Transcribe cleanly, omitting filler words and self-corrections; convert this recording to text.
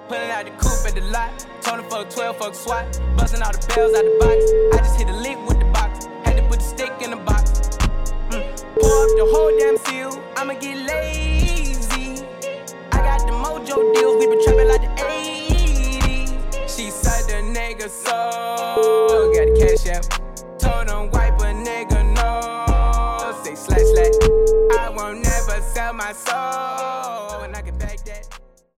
Pulling out the coupe at the lot. Told him fuck 12, fuck SWAT. Busting all the bells out the box. I just hit a lick with the box. Had to put the stick in the box. Pour up the whole damn seal. I'ma get lazy. I got the mojo deals. We been trapping like the 80s. She said the nigga so. Got the cash out. Told him wipe a nigga no. Say slash slash. I won't never sell my soul. And I can